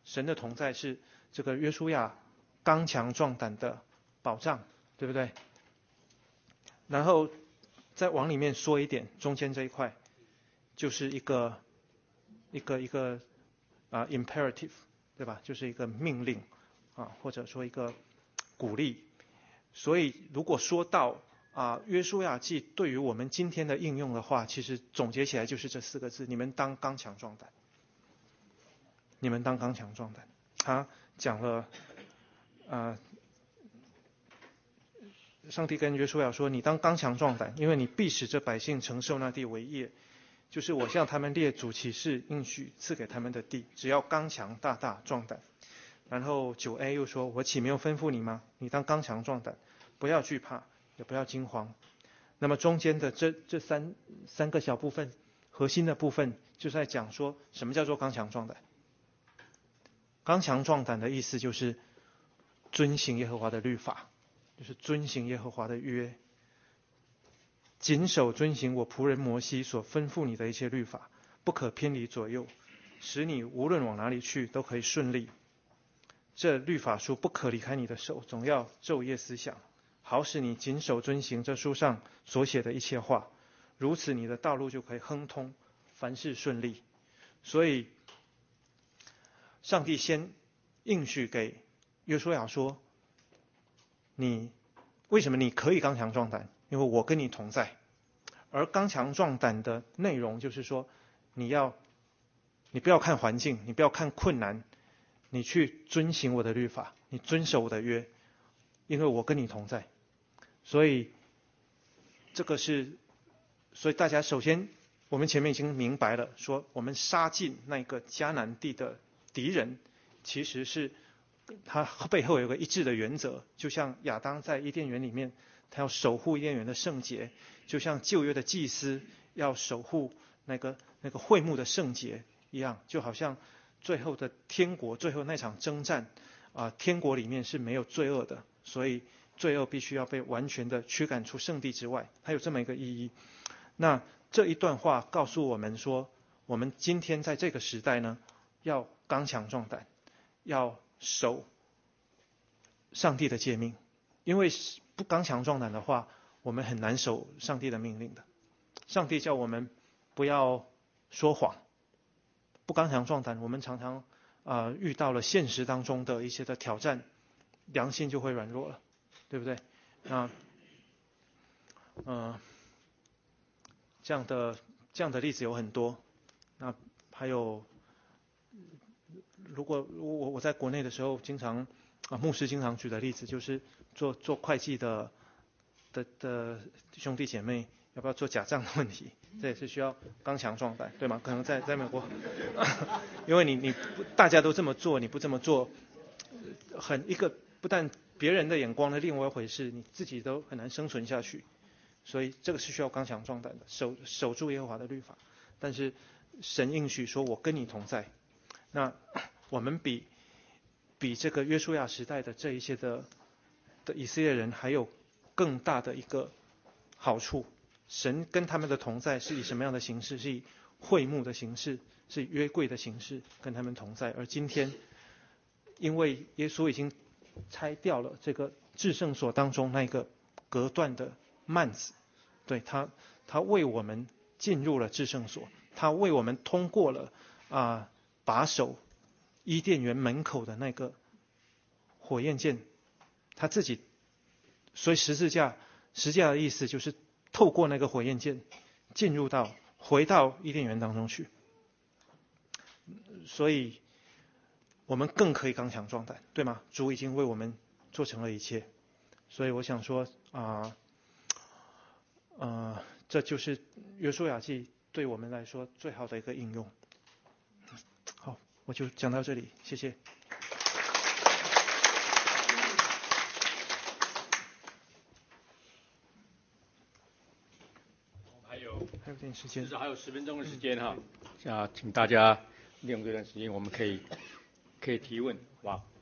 神的同在是这个约书亚刚强壮胆的保障，对不对？然后再往里面说一点，中间这一块就是一个imperative， 对吧？就是一个命令或者说一个鼓励。所以如果说到约书亚记对于我们今天的应用的话，其实总结起来就是这4个字：你们当刚强壮胆。你们当刚强壮胆。他讲了上帝跟约书亚说：你当刚强壮胆，因为你必使这百姓承受那地为业，就是我向他们列祖起誓应许赐给他们的地，只要刚强大大壮胆。然后9a 又说：我岂没有吩咐你吗？你当刚强壮胆，不要惧怕，也不要惊慌。那么中间的这三个小部分，核心的部分就是在讲说什么叫做刚强壮胆。刚强壮胆的意思就是遵行耶和华的律法，就是遵行耶和华的约，谨守遵行我仆人摩西所吩咐你的一切律法，不可偏离左右，使你无论往哪里去都可以顺利。这律法书不可离开你的手，总要昼夜思想，好使你谨守遵行这书上所写的一切话，如此你的道路就可以亨通，凡事顺利。所以上帝先应许给约书亚说：你为什么你可以刚强壮胆？因为我跟你同在。而刚强壮胆的内容就是说，你不要看环境，你不要看困难，你去遵行我的律法，你遵守我的约，因为我跟你同在。所以大家首先我们前面已经明白了，说我们杀尽那个迦南地的敌人，其实是他背后有个一致的原则，就像亚当在伊甸园里面，他要守护伊甸园的圣洁，就像旧约的祭司要守护那个会幕的圣洁一样，就好像最后的天国，最后那场征战天国里面是没有罪恶的，所以罪恶必须要被完全的驱赶出圣地之外，它有这么一个意义。那这一段话告诉我们说，我们今天在这个时代呢，要刚强壮胆，要守上帝的诫命，因为不刚强壮胆的话，我们很难守上帝的命令的。上帝叫我们不要说谎，不刚强壮胆，我们常常遇到了现实当中的一些的挑战，良心就会软弱了，对不对？这样的例子有很多。那还有，如果我在国内的时候，牧师经常举的例子就是做会计的兄弟姐妹要不要做假账的问题，这也是需要刚强壮胆，对吗？可能在美国，因为你大家都这么做，你不这么做，不但别人的眼光的另外一回事，你自己都很难生存下去。所以这个是需要刚强壮胆的，守住耶和华的律法。但是神应许说：“我跟你同在。”那我们比这个约书亚时代的这一些的以色列人还有更大的一个好处。神跟他们的同在是以什么样的形式？是以会幕的形式，是以约柜的形式跟他们同在。而今天，因为耶稣已经拆掉了这个至圣所当中那个隔断的幔子，对，他为我们进入了至圣所，他为我们通过了把守伊甸园门口的那个火焰剑，他自己，所以十字架的意思就是透过那个火焰剑回到伊甸园当中去，所以我们更可以刚强壮胆，对吗？主已经为我们做成了一切，所以我想说这就是约书亚记对我们来说最好的一个应用。好，我就讲到这里，谢谢。 还有点时间， 至少还有10分钟的时间哈，请大家利用这段时间，我们可以提问，好不好？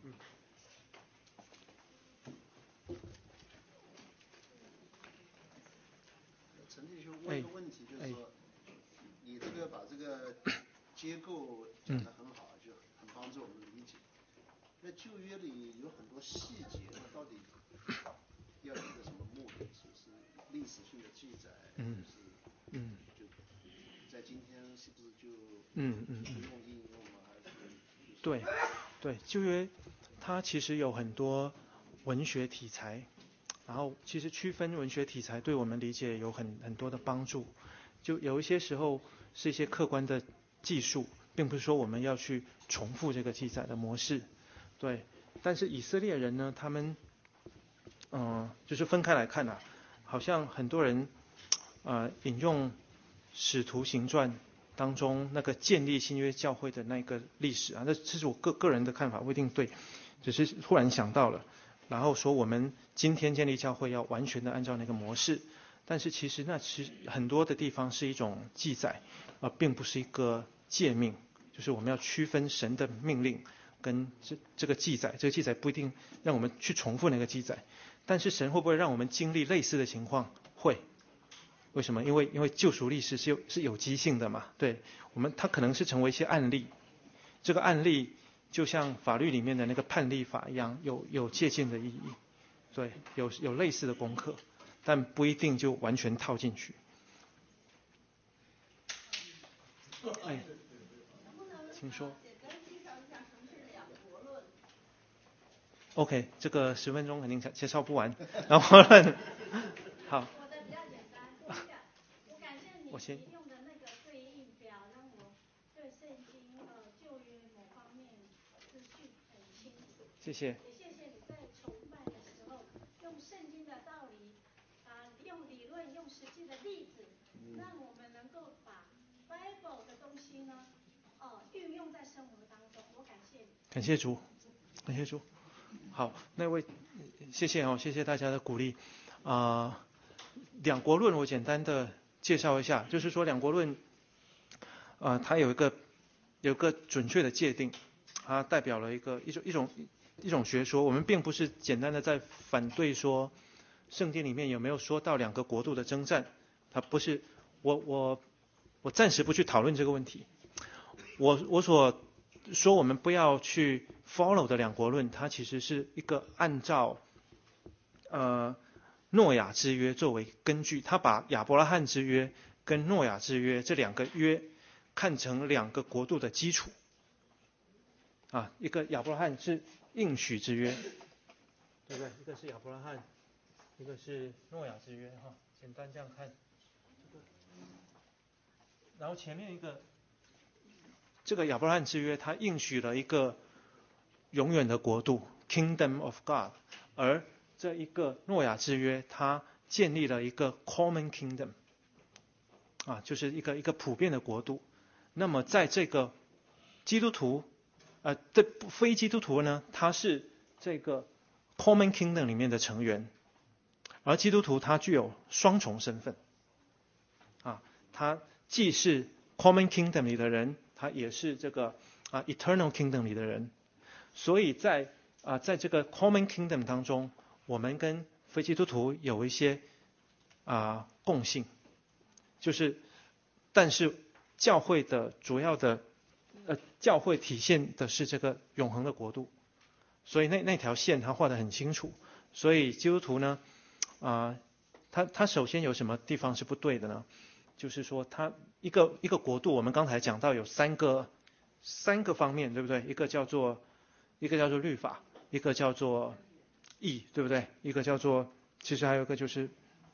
陈弟兄问一个问题，就是说，你这个把这个结构讲得很好，就很棒。 帮助我们理解。那旧约里有很多细节，那到底要有一个什么目的？是历史性的记载，就在今天是不是就不用应用吗？还是对，旧约它其实有很多文学题材，然后其实区分文学题材对我们理解有很多的帮助。就有一些时候是一些客观的技术，并不是说我们要去重复这个记载的模式。对，但是以色列人呢，他们就是分开来看啊，好像很多人引用使徒行传当中那个建立新约教会的那个历史啊，这是我个人的看法，不一定对，只是突然想到了，然后说我们今天建立教会要完全的按照那个模式，但是其实很多的地方是一种记载，并不是一个诫命，就是我们要区分神的命令跟这个记载，这个记载不一定让我们去重复那个记载，但是神会不会让我们经历类似的情况？会。为什么？因为救赎历史是有机性的嘛，对，它可能是成为一些案例，这个案例就像法律里面的那个判例法一样，有借鉴的意义，对，有类似的功课，但不一定就完全套进去。请说。OK， 这个10分钟肯定介绍不完，然后好。我先用的那个对应表，让我对圣经旧约某方面资讯很清楚。 谢谢。 也谢谢你在崇拜的时候用圣经的道理用理论、用实际的例子，让我们能够把 Bible 的东西呢运用在生活当中。我感谢你。 感谢主，感谢主。好，那位谢谢大家的鼓励。两国论我简单的介绍一下，就是说两国论，它有一个准确的界定，它代表了一种学说。我们并不是简单的在反对说圣经里面有没有说到两个国度的征战，它不是。我暂时不去讨论这个问题。我所说我们不要去 follow 的两国论，它其实是一个按照诺亚之约作为根据，他把亚伯拉罕之约跟诺亚之约这两个约看成两个国度的基础。一个亚伯拉罕是应许之约，对不对？一个是亚伯拉罕，一个是诺亚之约哈，简单这样看。然后前面一个这个亚伯拉罕之约，他应许了一个永远的国度 Kingdom of God， 而这一个诺亚之约，它建立了一个 common kingdom， 就是一个普遍的国度。那么在这个基督徒非基督徒呢，他是这个 common kingdom 里面的成员，而基督徒他具有双重身份，他既是 common kingdom 里的人，他也是这个eternal kingdom 里的人。所以在这个 common kingdom 当中，我们跟非基督徒有一些共性，但是教会的主要的教会体现的是这个永恒的国度，所以那条线他画得很清楚。所以基督徒呢他首先有什么地方是不对的呢？就是说他一个国度，我们刚才讲到有三个方面，对不对？一个叫做律法，一个叫做义，对不对？一个叫做，其实还有一个就是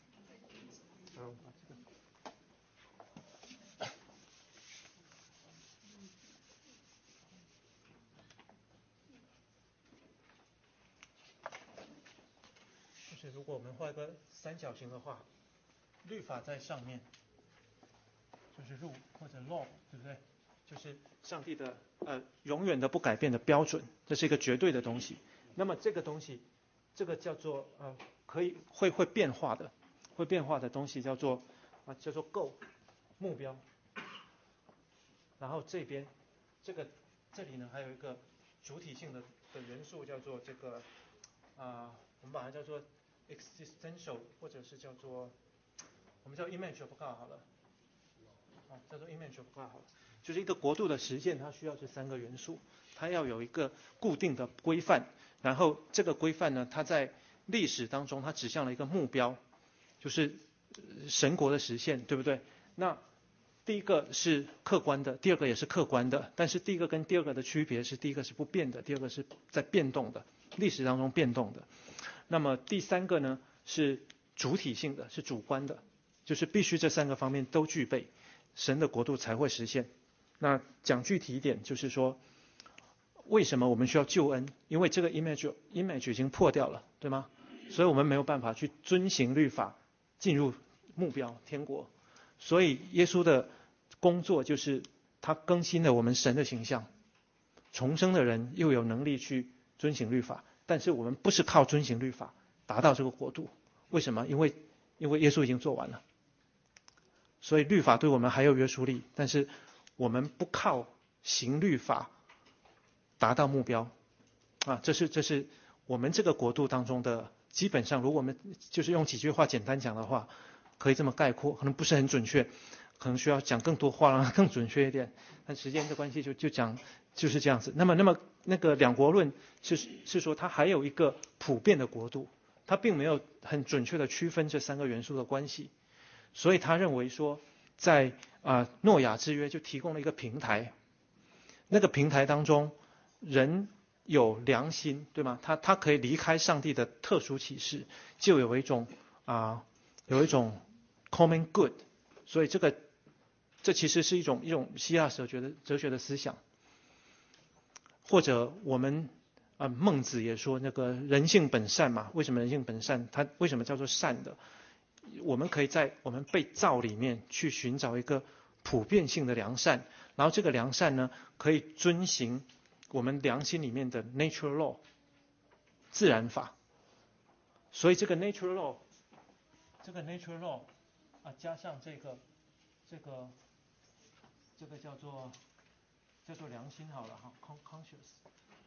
如果我们画一个三角形的话，律法在上面，就是 rule 或者 law， 对不对？就是上帝的永远的不改变的标准，这是一个绝对的东西。那么这个东西，这个叫做会变化的东西叫做goal 目标。然后这边这里呢还有一个主体性的元素叫做这个我们把它叫做 existential， 或者是叫做我们叫 image of God 好了，叫做 image of God 好了。 就是一个国度的实现，它需要这3个元素，它要有一个固定的规范，然后这个规范呢，它在历史当中它指向了一个目标，就是神国的实现，对不对？那第一个是客观的，第二个也是客观的，但是第一个跟第二个的区别是，第一个是不变的，第二个是在变动的，历史当中变动的。那么第3个呢是主体性的，是主观的，就是必须这3个方面都具备，神的国度才会实现。那讲具体一点，就是说为什么我们需要救恩？因为这个 image 已经破掉了，对吗？所以我们没有办法去遵行律法进入目标天国。所以耶稣的工作就是他更新了我们神的形象，重生的人又有能力去遵行律法，但是我们不是靠遵行律法达到这个国度。为什么？因为耶稣已经做完了，所以律法对我们还有约束力，但是我们不靠行律法达到目标啊，这是我们这个国度当中的基本上，如果我们就是用几句话简单讲的话，可以这么概括，可能不是很准确，可能需要讲更多话让它更准确一点，但时间的关系就讲就是这样子。那么那个两国论是说它还有一个普遍的国度，它并没有很准确的区分这3个元素的关系，所以他认为说在诺亚之约就提供了一个平台，那个平台当中人有良心，对吗？他可以离开上帝的特殊启示，就有一种common good， 所以这其实是一种希腊哲学的思想，或者我们孟子也说那个人性本善嘛。为什么人性本善？它为什么叫做善的？我们可以在我们被造里面去寻找一个普遍性的良善，然后这个良善呢，可以遵行我们良心里面的 natural law 自然法。所以这个 natural law 加上这个叫做良心好了哈 conscious，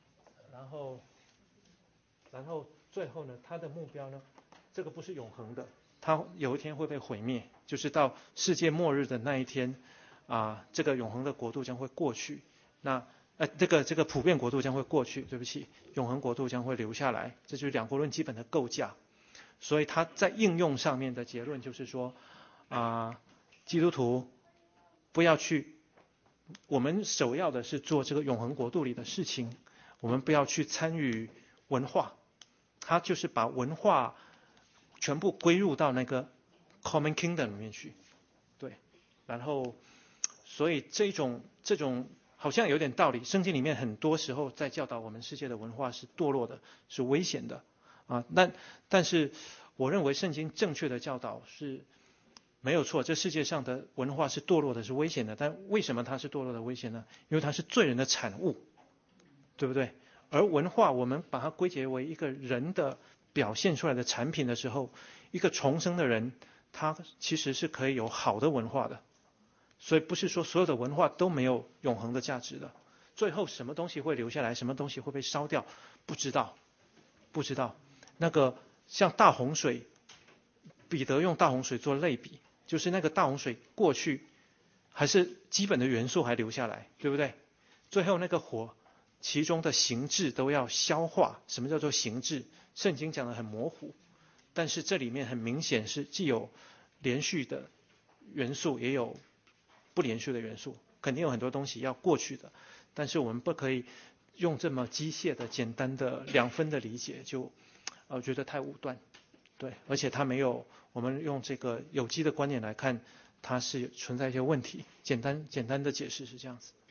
然后最后呢，它的目标呢，这个不是永恒的，它有一天会被毁灭，就是到世界末日的那一天这个永恒的国度将会过去，那这个普遍国度将会过去，对不起，永恒国度将会留下来，这就是两国论基本的构架。所以它在应用上面的结论就是说基督徒不要去，我们首要的是做这个永恒国度里的事情，我们不要去参与文化，他就是把文化全部归入到那个 common kingdom 里面去，对，然后所以这种好像有点道理，圣经里面很多时候在教导我们世界的文化是堕落的，是危险的但是我认为圣经正确的教导是没有错，这世界上的文化是堕落的，是危险的。但为什么它是堕落的危险呢？因为它是罪人的产物，对不对？而文化我们把它归结为一个人的表现出来的产品的时候，一个重生的人他其实是可以有好的文化的。所以不是说所有的文化都没有永恒的价值的，最后什么东西会留下来，什么东西会被烧掉，不知道。那个像大洪水，彼得用大洪水做类比，就是那个大洪水过去还是基本的元素还留下来，对不对？最后那个火其中的形质都要消化。什么叫做形质？圣经讲得很模糊，但是这里面很明显是既有连续的元素，也有不连续的元素，肯定有很多东西要过去的，但是我们不可以用这么机械的简单的2分的理解，就觉得太武断，对，而且它没有我们用这个有机的观点来看，它是存在一些问题。简单的解释是这样子。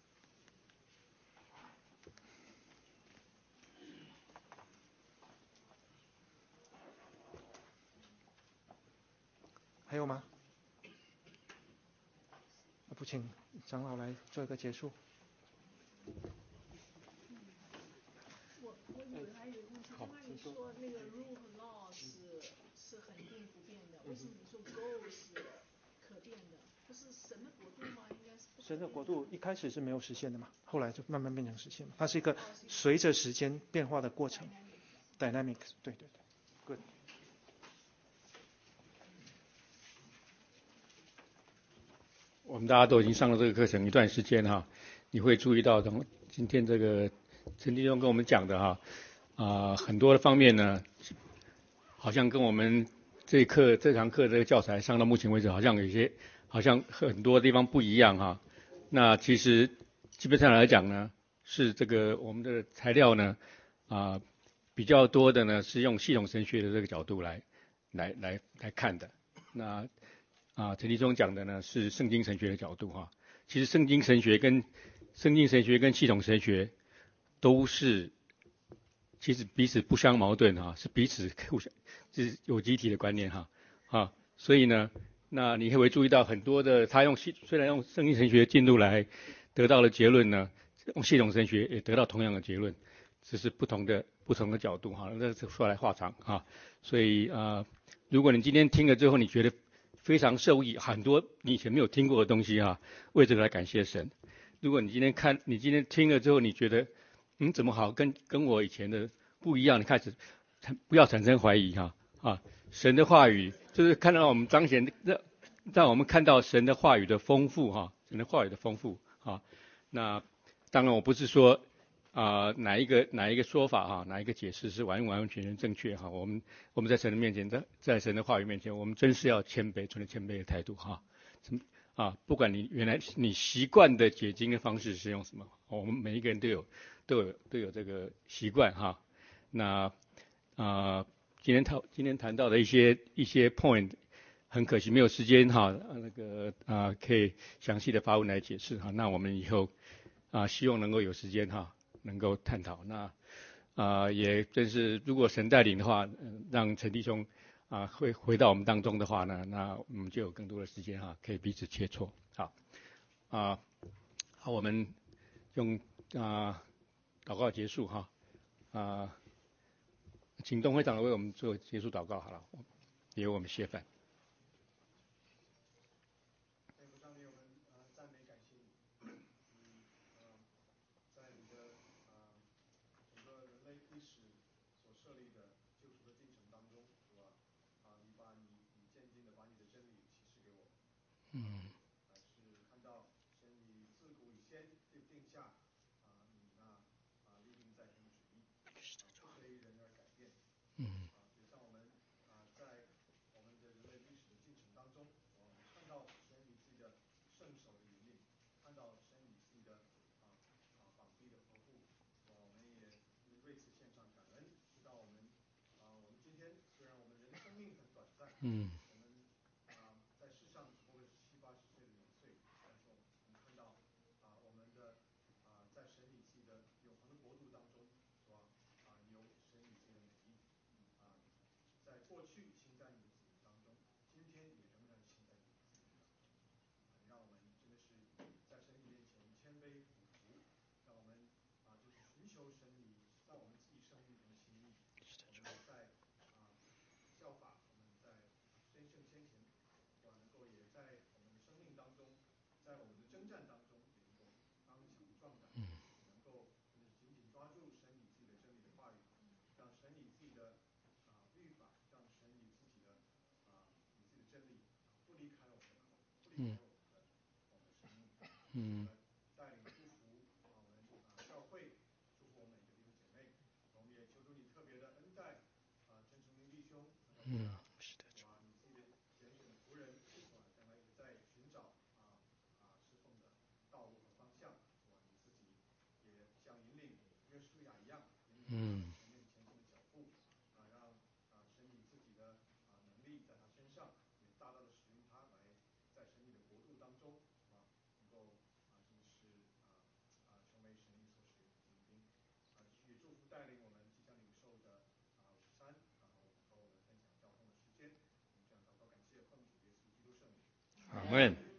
还有吗？不，请长老来做一个结束。 我以为还有一个问题，刚刚你说那个 rule 和 law 是恒定不变的，为什么你说 goal 是可变的？不是神的国度吗？应该是不可变的。 神的国度一开始是没有实现的嘛，后来就慢慢变成实现，它是一个随着时间变化的过程。Dynamics， 对 ，good。 我们大家都已经上了这个课程一段时间哈，你会注意到今天这个陈弟兄跟我们讲的哈，很多的方面呢，好像跟我们这堂课这个教材上到目前为止，好像很多地方不一样哈。那其实基本上来讲呢，是这个我们的材料呢，比较多的呢是用系统神学的这个角度来看的。那陈弟兄讲的呢是圣经神学的角度哈。其实圣经神学跟系统神学都是其实彼此不相矛盾哈，是彼此互相是有机体的观念哈。所以呢，那你会注意到很多的他虽然用圣经神学进度来得到的结论呢，用系统神学也得到同样的结论，只是不同的角度哈。那这说来话长哈。所以如果你今天听了之后，你觉得非常受益，很多你以前没有听过的东西哈，为这个来感谢神。如果你今天听了之后，你觉得怎么好跟我以前的不一样，你开始不要产生怀疑哈神的话语就是看到我们彰显让我们看到神的话语的丰富哈，神的话语的丰富啊。那当然我不是说哪一个说法哈，哪一个解释是完全正确哈。我们在神的面前，在神的话语面前，我们真是要谦卑，存着谦卑的态度哈。不管你原来你习惯的解经的方式是用什么，我们每一个人都有这个习惯哈。那今天谈到的一些 point， 很可惜没有时间哈，可以详细的发问来解释哈。那我们以后希望能够有时间哈，能够探讨。那也真是如果神带领的话，让陈弟兄会回到我们当中的话呢，那我们就有更多的时间哈，可以彼此切磋。好，我们用祷告结束哈。请董会长为我们做结束祷告好了，也由我们谢饭。Amen.